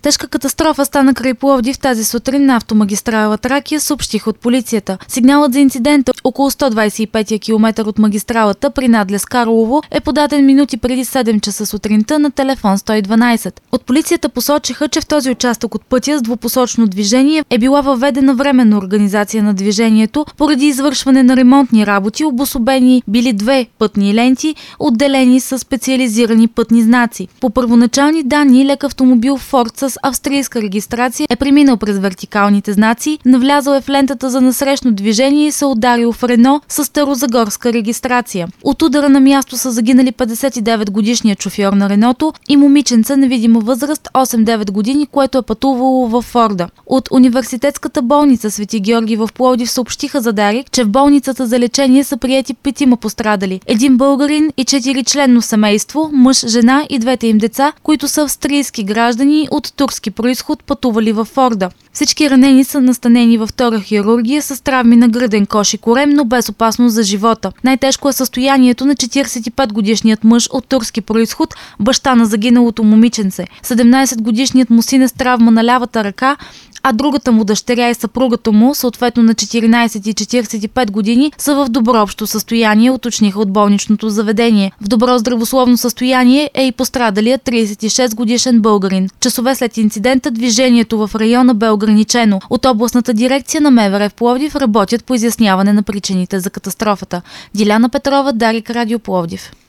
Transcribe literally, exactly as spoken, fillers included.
Тежка катастрофа стана край Пловдив тази сутрин на автомагистрала Тракия, съобщих от полицията. Сигналът за инцидента около сто двадесет и пети километър от магистралата при надлез Карлово е подаден минути преди седем часа сутринта на телефон сто и дванадесет. От полицията посочиха, че в този участък от пътя с двупосочно движение е била въведена временна организация на движението поради извършване на ремонтни работи, обособени били две пътни ленти, отделени с специализирани пътни знаци. По първоначални данни, лек автомобил Форд с австрийска регистрация е преминал през вертикалните знаци, навлязъл е в лентата за насрещно движение и се ударил в Рено с старозагорска регистрация. От удара на място са загинали петдесет и девет годишният шофьор на Реното и момиченце на видима възраст осем-девет години, което е пътувало във Форда. От университетската болница Свети Георги в Пловдив съобщиха за Дарик, че в болницата за лечение са приети петима пострадали. Един българин и четиричленно семейство, мъж, жена и двете им деца, които са австрийски граждани от турски произход, пътували във Форда. Всички ранени са настанени във втора хирургия с травми на гръден кош и корем, но без опасност за живота. Най-тежко е състоянието на четиридесет и пет годишният мъж от турски произход, баща на загиналото момиченце. седемнадесет годишният му син е с травма на лявата ръка, а другата му дъщеря и съпругата му, съответно на четиринадесет и четиридесет и пет години, са в добро общо състояние, уточниха от болничното заведение. В добро здравословно състояние е и пострадалият тридесет и шест годишен българин. Часове след инцидента движението в района бе ограничено. От областната дирекция на МВР в Пловдив работят по изясняване на причините за катастрофата. Диляна Петрова, Дарик, Радио Пловдив.